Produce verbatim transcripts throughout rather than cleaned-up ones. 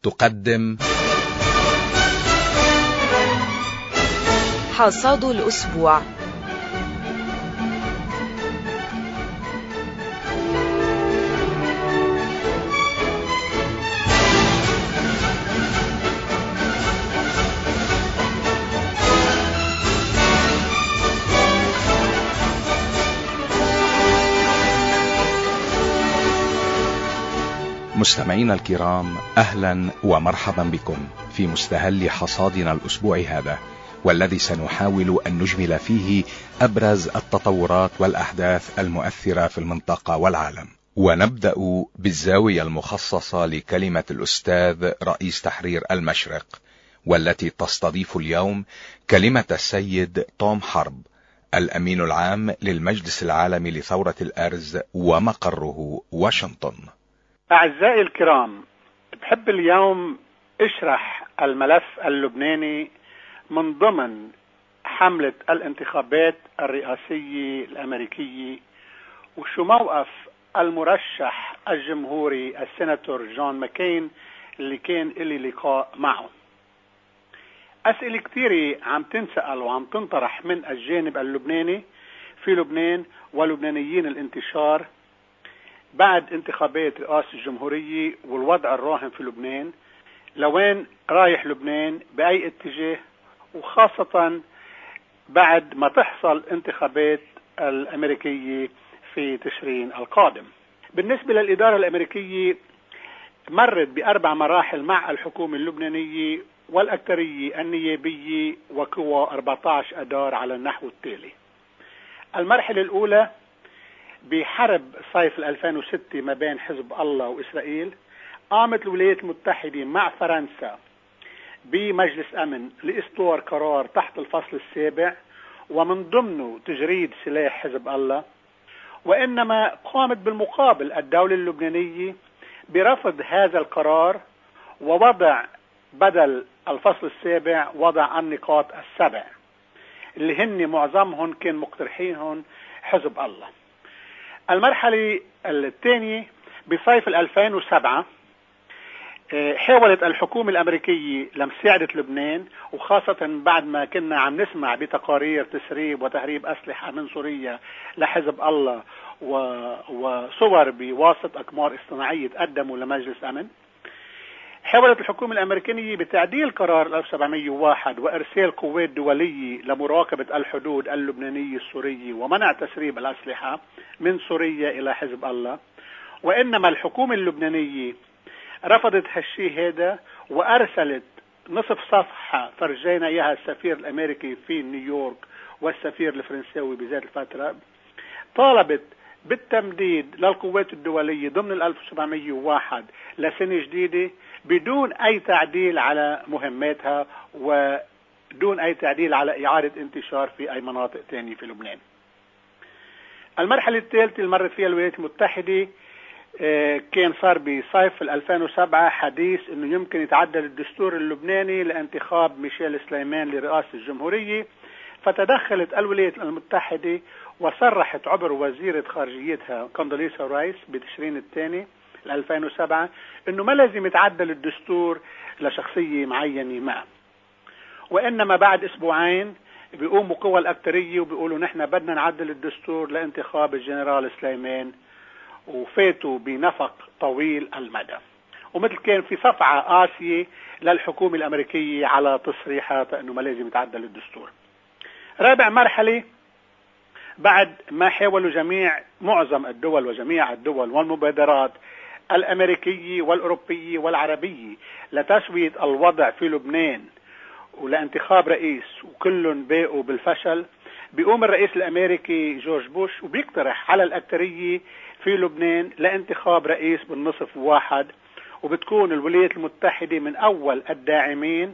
تقدم حصاد الأسبوع. مستمعينا الكرام، أهلا ومرحبا بكم في مستهل حصادنا الأسبوع هذا، والذي سنحاول أن نجمل فيه أبرز التطورات والأحداث المؤثرة في المنطقة والعالم. ونبدأ بالزاوية المخصصة لكلمة الأستاذ رئيس تحرير المشرق، والتي تستضيف اليوم كلمة السيد توم حرب، الأمين العام للمجلس العالمي لثورة الأرز ومقره واشنطن. أعزائي الكرام، بحب اليوم اشرح الملف اللبناني من ضمن حملة الانتخابات الرئاسية الأمريكية، وشو موقف المرشح الجمهوري السيناتور جون ماكين اللي كان إلي لقاء معه. أسئلة كثيرة عم تنسأل وعم تنطرح من الجانب اللبناني في لبنان ولبنانيين الانتشار بعد انتخابات رئاسة الجمهورية والوضع الراهن في لبنان، لوين رايح لبنان بأي اتجاه، وخاصة بعد ما تحصل انتخابات الأمريكية في تشرين القادم. بالنسبة للإدارة الأمريكية، مرت بأربع مراحل مع الحكومة اللبنانية والأكثرية النيابية وقوى أربعة عشر أدار على النحو التالي. المرحلة الأولى بحرب صيف ألفين وستة ما بين حزب الله وإسرائيل، قامت الولايات المتحدة مع فرنسا بمجلس أمن لإصدار قرار تحت الفصل السابع، ومن ضمنه تجريد سلاح حزب الله. وإنما قامت بالمقابل الدولة اللبنانية برفض هذا القرار ووضع بدل الفصل السابع وضع النقاط السبع اللي هن معظمهم كان مقترحينهم حزب الله. المرحلة الثانية بصيف ألفين وسبعة، حاولت الحكومة الأمريكية لمساعدة لبنان، وخاصة بعد ما كنا عم نسمع بتقارير تسريب وتهريب أسلحة من سوريا لحزب الله وصور بواسطة أقمار اصطناعية تقدموا لمجلس أمن. حاولت الحكومة الأمريكية بتعديل قرار ألف وسبعمئة وواحد وإرسال قوات دولية لمراقبة الحدود اللبنانية السورية ومنع تسريب الأسلحة من سوريا إلى حزب الله. وإنما الحكومة اللبنانية رفضت هالشيء هذا، وأرسلت نصف صفحة فرجينا إياها السفير الأمريكي في نيويورك والسفير الفرنساوي بذات الفترة، طالبت بالتمديد للقوات الدولية ضمن ال ألف وسبعمئة وواحد لسنة جديدة بدون أي تعديل على مهماتها ودون أي تعديل على إعادة انتشار في أي مناطق تانية في لبنان. المرحلة الثالثة اللي مرت فيها الولايات المتحدة كان صار بصيف ألفين وسبعة حديث انه يمكن يتعدل الدستور اللبناني لانتخاب ميشيل سليمان لرئاسة الجمهورية، فتدخلت الولايات المتحدة وصرحت عبر وزيرة خارجيتها كوندوليسا رايس بتشرين الثاني ألفين وسبعة انه ما لازم يتعدل الدستور لشخصية معينة ما. وانما بعد اسبوعين بيقوموا قوى الاكثرية وبيقولوا نحن بدنا نعدل الدستور لانتخاب الجنرال سليمان، وفاتوا بنفق طويل المدى. ومثل كان في صفعة قاسية للحكومة الأمريكية على تصريحات أنه ما لازم يتعدل الدستور. رابع مرحلة، بعد ما حاولوا جميع معظم الدول وجميع الدول والمبادرات الأمريكية والأوروبية والعربية لتسوية الوضع في لبنان ولانتخاب رئيس وكلهم باقوا بالفشل، بيقوم الرئيس الأمريكي جورج بوش وبيقترح على الأكثرية في لبنان لانتخاب رئيس بالنصف واحد، وبتكون الولايات المتحدة من أول الداعمين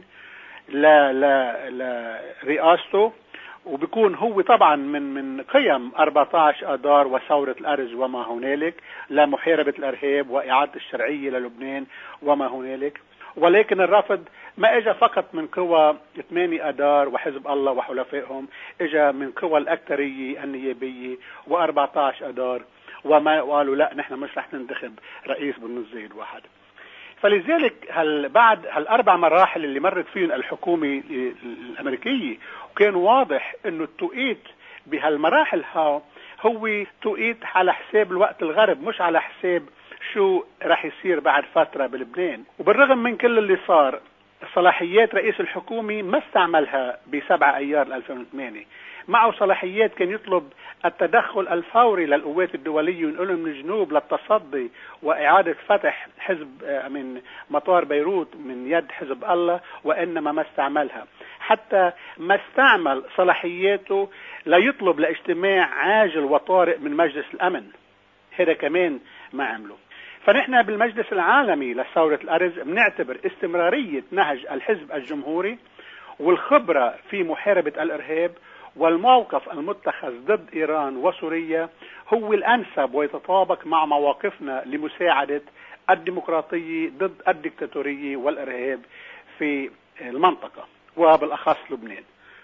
لرئاسته، وبيكون هو طبعا من من قيم أربعة عشر أدار وثورة الأرز وما هنالك لمحاربة الإرهاب وإعادة الشرعية للبنان وما هنالك. ولكن الرفض ما اجى فقط من قوى ثمانية أدار وحزب الله وحلفائهم، اجى من قوى الأكثرية النيابية وأربعة عشر أدار، وما قالوا لا نحن مش رح ننتخب رئيس بالنص زائد واحد. فلذلك هل بعد هالأربع مراحل اللي مرت فيهم الحكومة الأمريكية، وكان واضح إنه التوقيت بهالمراحل ها هو توقيت على حساب الوقت الغرب، مش على حساب شو رح يصير بعد فترة بلبنان. وبالرغم من كل اللي صار، صلاحيات رئيس الحكومة ما استعملها بسبعة أيار ألفين وثمانية. معه صلاحيات كان يطلب التدخل الفوري للقوات الدولية وينقلهم من الجنوب للتصدي وإعادة فتح حزب من مطار بيروت من يد حزب الله، وإنما ما استعملها. حتى ما استعمل صلاحياته ليطلب لاجتماع عاجل وطارئ من مجلس الأمن، هذا كمان ما عمله. فنحن بالمجلس العالمي لثورة الأرز بنعتبر استمرارية نهج الحزب الجمهوري والخبرة في محاربة الإرهاب والموقف المتخذ ضد إيران وسوريا هو الأنسب ويتطابق مع مواقفنا لمساعدة الديمقراطية ضد الدكتاتورية والإرهاب في المنطقة وبالأخص لبنان.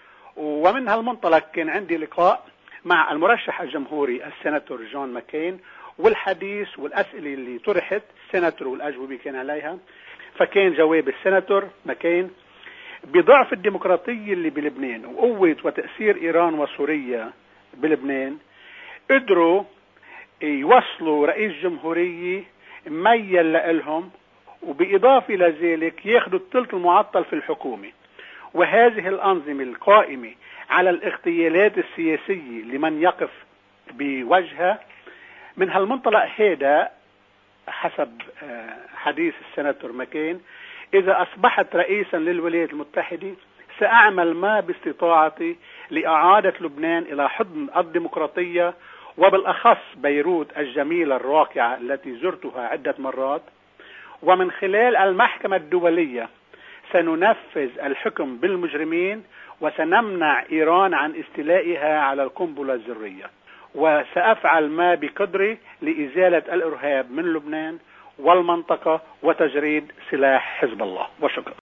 ومن هالمنطلق كان عندي لقاء مع المرشح الجمهوري السيناتور جون ماكين، والحديث والأسئلة اللي طرحت السيناتور والأجوبة كان عليها. فكان جواب السيناتور ماكين: بضعف الديمقراطية اللي بلبنان وقوة وتأثير إيران وسوريا بلبنان، قدروا يوصلوا رئيس جمهورية ميل لهم، وبإضافة لذلك ياخدوا الثلث المعطل في الحكومة. وهذه الأنظمة القائمة على الاغتيالات السياسية لمن يقف بوجهها. من هالمنطلق هذا حسب حديث السيناتور ماكين، إذا أصبحت رئيسا للولايات المتحدة سأعمل ما باستطاعتي لإعادة لبنان إلى حضن الديمقراطية، وبالأخص بيروت الجميلة الراقعة التي زرتها عدة مرات. ومن خلال المحكمة الدولية سننفذ الحكم بالمجرمين، وسنمنع إيران عن استيلائها على القنبلة الذرية، وسأفعل ما بقدري لإزالة الإرهاب من لبنان والمنطقة وتجريد سلاح حزب الله. وشكرا.